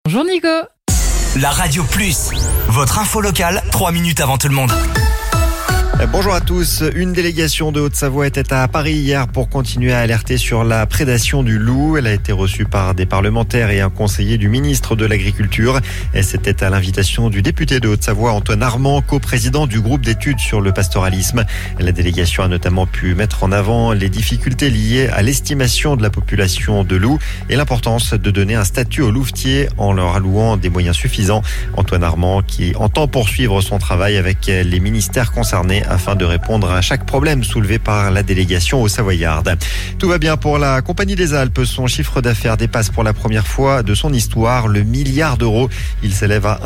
Bonjour Nico. La Radio Plus, votre info locale, 3 minutes avant tout le monde. Bonjour à tous. Une délégation de Haute-Savoie était à Paris hier pour continuer à alerter sur la prédation du loup. Elle a été reçue par des parlementaires et un conseiller du ministre de l'Agriculture. Et c'était à l'invitation du député de Haute-Savoie, Antoine Armand, coprésident du groupe d'études sur le pastoralisme. La délégation a notamment pu mettre en avant les difficultés liées à l'estimation de la population de loups et l'importance de donner un statut aux louvetiers en leur allouant des moyens suffisants. Antoine Armand qui entend poursuivre son travail avec les ministères concernés afin de répondre à chaque problème soulevé par la délégation aux Savoyardes. Tout va bien pour la Compagnie des Alpes. Son chiffre d'affaires dépasse pour la première fois de son histoire le milliard d'euros. Il s'élève à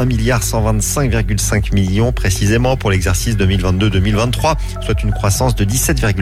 1,125,5 milliard précisément pour l'exercice 2022-2023, soit une croissance de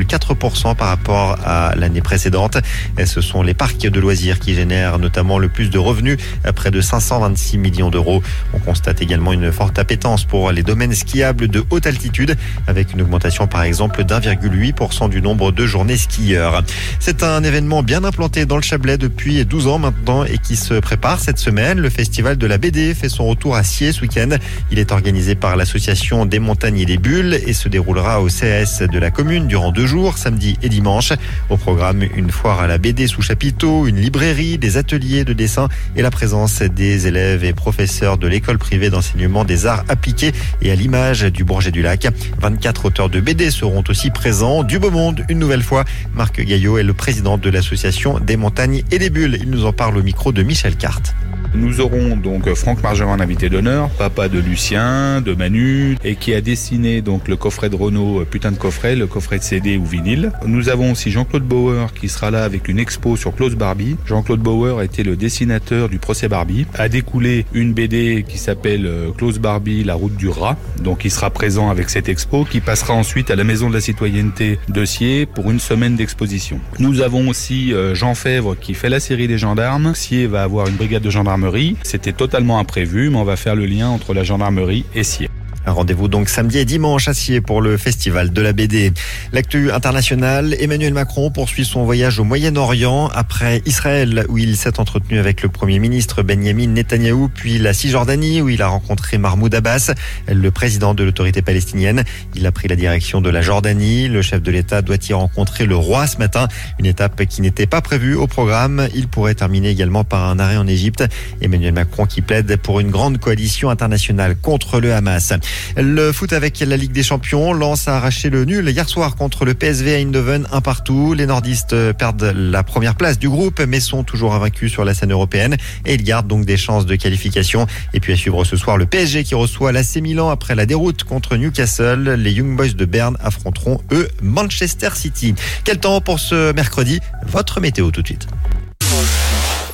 17,4% par rapport à l'année précédente. Et ce sont les parcs de loisirs qui génèrent notamment le plus de revenus, à près de 526 millions d'euros. On constate également une forte appétence pour les domaines skiables de haute altitude, avec une augmentation par exemple d'1,8% du nombre de journées skieurs. C'est un événement bien implanté dans le Chablais depuis 12 ans maintenant et qui se prépare cette semaine. Le festival de la BD fait son retour à Sciez ce week-end. Il est organisé par l'association des Montagnes et des Bulles et se déroulera au CAS de la commune durant 2 jours, samedi et dimanche. Au programme, une foire à la BD sous chapiteau, une librairie, des ateliers de dessin et la présence des élèves et professeurs de l'école privée d'enseignement des arts appliqués et à l'image du Bourget du Lac. 24 auteurs de BD seront aussi présents. Du beau monde, une nouvelle fois. Marc Gaillot est le président de l'association des Montagnes et des Bulles. Il nous en parle au micro de Michel Carte. Nous aurons donc Franck Margerin, invité d'honneur, papa de Lucien, de Manu, et qui a dessiné donc le coffret de Renault, putain de coffret, le coffret de CD ou vinyle. Nous avons aussi Jean-Claude Bauer qui sera là avec une expo sur Klaus Barbie. Jean-Claude Bauer a été le dessinateur du procès Barbie. A découlé une BD qui s'appelle Klaus Barbie, la route du rat. Donc il sera présent avec cette expo qui passera ensuite à la Maison de la Citoyenneté de Sciez pour une semaine d'exposition. Nous avons aussi Jean Fèvre qui fait la série des gendarmes. Sciez va avoir une brigade de gendarmerie. C'était totalement imprévu, mais on va faire le lien entre la gendarmerie et Sciez. Un rendez-vous donc samedi et dimanche à Sciez pour le festival de la BD. L'actu internationale, Emmanuel Macron poursuit son voyage au Moyen-Orient après Israël où il s'est entretenu avec le Premier ministre Benjamin Netanyahou, puis la Cisjordanie où il a rencontré Mahmoud Abbas, le président de l'autorité palestinienne. Il a pris la direction de la Jordanie. Le chef de l'État doit y rencontrer le roi ce matin, une étape qui n'était pas prévue au programme. Il pourrait terminer également par un arrêt en Égypte. Emmanuel Macron qui plaide pour une grande coalition internationale contre le Hamas. Le foot avec la Ligue des Champions. Lens a arraché le nul hier soir contre le PSV à Eindhoven, 1-1. Les nordistes perdent la première place du groupe mais sont toujours invaincus sur la scène européenne et ils gardent donc des chances de qualification. Et puis à suivre ce soir le PSG qui reçoit l'AC Milan après la déroute contre Newcastle. Les Young Boys de Berne affronteront eux Manchester City. Quel temps pour ce mercredi? Votre météo tout de suite.